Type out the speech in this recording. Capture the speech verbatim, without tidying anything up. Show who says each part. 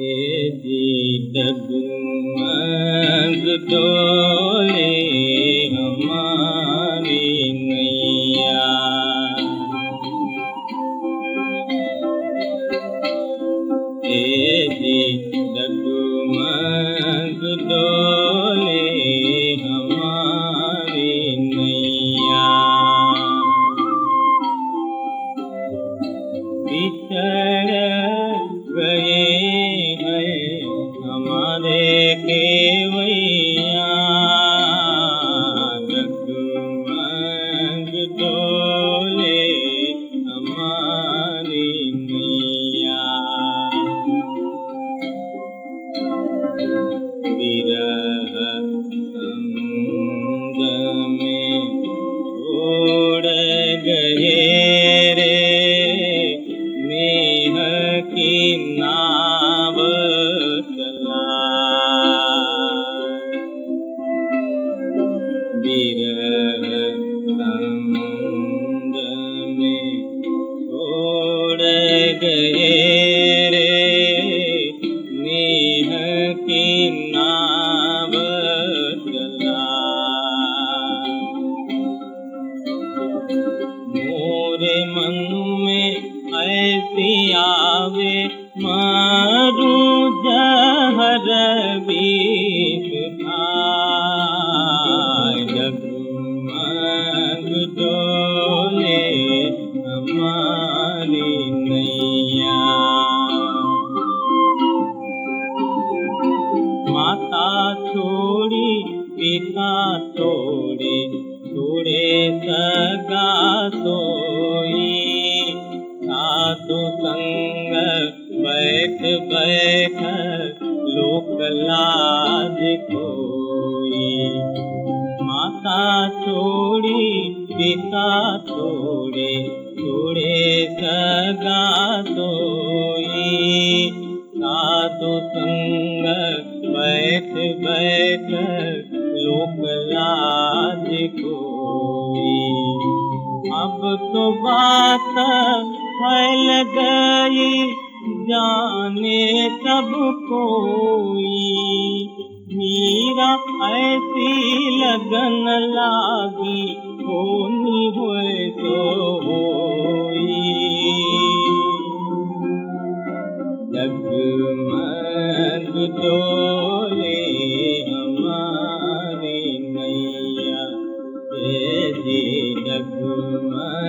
Speaker 1: ये जी डगमग डोले हमारी नैया, ये जी डगमग डोले हमारी नैया। बिछड़ गए हैं हमारे केवैया, डगमग डोले हमारी नैया। विरह संग में छोड़ गए रे नेह की नाव चला, विरह संग में छोड़ गए रे नेह की नाव चला। मोरे मन में ऐसी आवे मारूं जहर बीच खाए, डगमग डोले हमारी नैया। माता छोड़ी पिता छोड़े छोड़े सगा सोई, साधु संग बैठ बैठ लोक लाज कोई। माता छोड़ी पिता छोड़े छोड़े सगा सोई, साधु संग बैठ बैठ लोक लाज कोई। अब तो बात फैल गई जाने सब कोई, मीरा ऐसी लगन लागी होनी हुए तो होई। डगमग डोले हमारी नैया, ये जी डगमग